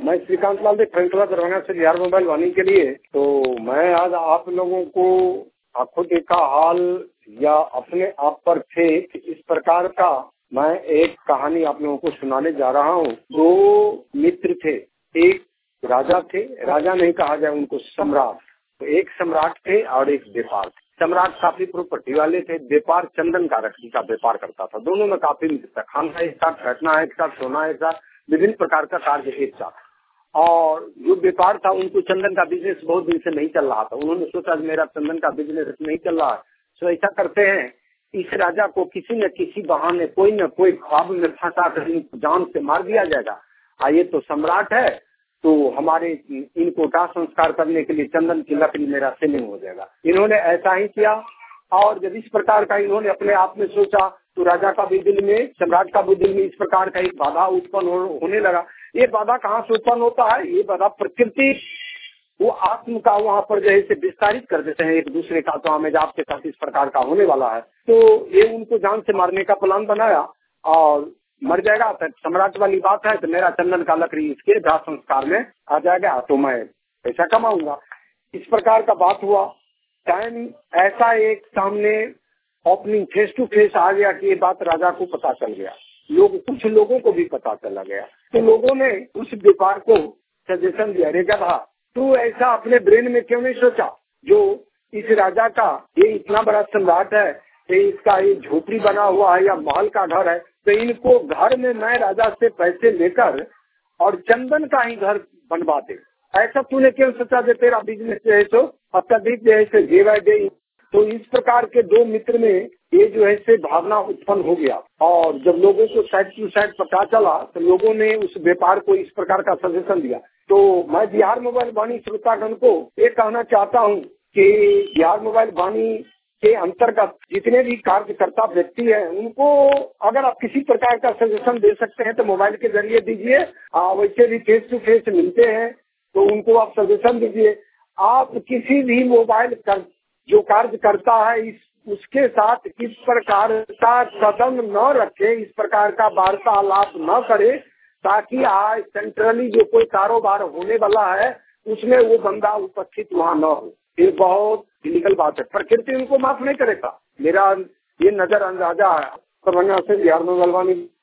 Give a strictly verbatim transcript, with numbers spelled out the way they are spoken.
मैं श्रीकांत लाल दे फ्रंटला दरभंगा से बिहार मोबाइल वाणी के लिए। तो मैं आज आप लोगों को आंखों देखा हाल या अपने आप पर फेक इस प्रकार का मैं एक कहानी आप लोगों को सुनाने जा रहा हूँ। दो मित्र थे, एक राजा थे, राजा नहीं कहा जाए उनको, सम्राट। तो एक सम्राट थे और एक व्यापार थे। सम्राट काफी प्रॉपर्टी वाले थे, व्यापार चंदन का रखी का व्यापार करता था। दोनों में काफी मित्र था, खाना एक साथ, बैठना एक साथ, सोना एक साथ, विभिन्न प्रकार का कार्य एक साथ। और जो व्यापार था उनको चंदन का बिजनेस बहुत दिन से नहीं चल रहा था। उन्होंने सोचा मेरा चंदन का बिजनेस नहीं चल रहा है, तो ऐसा करते हैं, इस राजा को किसी न किसी बहाने कोई न कोई ख्वाब में फंसा कर इनको जान से मार दिया जाएगा। आइए तो सम्राट है तो हमारे इनको दाह संस्कार करने के लिए चंदन की लकड़ी मेरा सेलिंग हो जाएगा। इन्होंने ऐसा ही किया। और जब इस प्रकार का इन्होंने अपने आप में सोचा तो राजा का भी दिल में, सम्राट का भी दिल में इस प्रकार का एक बाधा उत्पन्न हो, होने लगा। ये बाधा कहाँ से उत्पन्न होता है? ये बाधा प्रकृति वो आत्म का वहाँ पर जैसे विस्तारित कर देते हैं एक दूसरे का। तो हमें आपके साथ इस प्रकार का होने वाला है, तो ये उनको जान से मारने का प्लान बनाया और मर जाएगा। तो सम्राट वाली बात है तो मेरा चंदन का लकड़ी इसके दाह संस्कार में आ जाएगा तो मैं पैसा कमाऊंगा। इस प्रकार का बात हुआ। टाइम ऐसा एक सामने ओपनिंग फेस टू फेस आ गया कि ये बात राजा को पता चल गया, लोग कुछ लोगों को भी पता चला गया। तो लोगों ने उस व्यापार को सजेशन दिया, अरे गधा तू ऐसा अपने ब्रेन में क्यों नहीं सोचा, जो इस राजा का ये इतना बड़ा सम्राट है, ये इसका ये झोपड़ी बना हुआ है या महल का घर है, तो इनको घर में मैं राजा से पैसे लेकर और चंदन का ही घर बनवा दे। ऐसा तूने क्यों सोचा? जो तेरा बिजनेस जो है सो अत्यधिक जो है डे बाय डे। तो इस प्रकार के दो मित्र में ये जो है से भावना उत्पन्न हो गया। और जब लोगों को साइड टू साइड पता चला तो लोगों ने उस व्यापार को इस प्रकार का सजेशन दिया। तो मैं बिहार मोबाइल वाणी श्रोतागण को ये कहना चाहता हूँ कि बिहार मोबाइल वाणी के अंतर्गत जितने भी कार्यकर्ता व्यक्ति है उनको अगर आप किसी प्रकार का सजेशन दे सकते हैं तो मोबाइल के जरिए दीजिए। वैसे भी फेस टू फेस मिलते हैं तो उनको आप सजेशन दीजिए। आप किसी भी मोबाइल कर जो कार्य करता है इस उसके साथ इस प्रकार का कदम न रखे, इस प्रकार का वार्तालाप न करे, ताकि आज सेंट्रली जो कोई कारोबार होने वाला है उसमें वो बंदा उपस्थित वहाँ न हो। ये बहुत इलीगल बात है, प्रकृति उनको माफ नहीं करेगा। मेरा ये नजर अंदाजा है। दरभंगा से बिहार मोबाइल वाणी।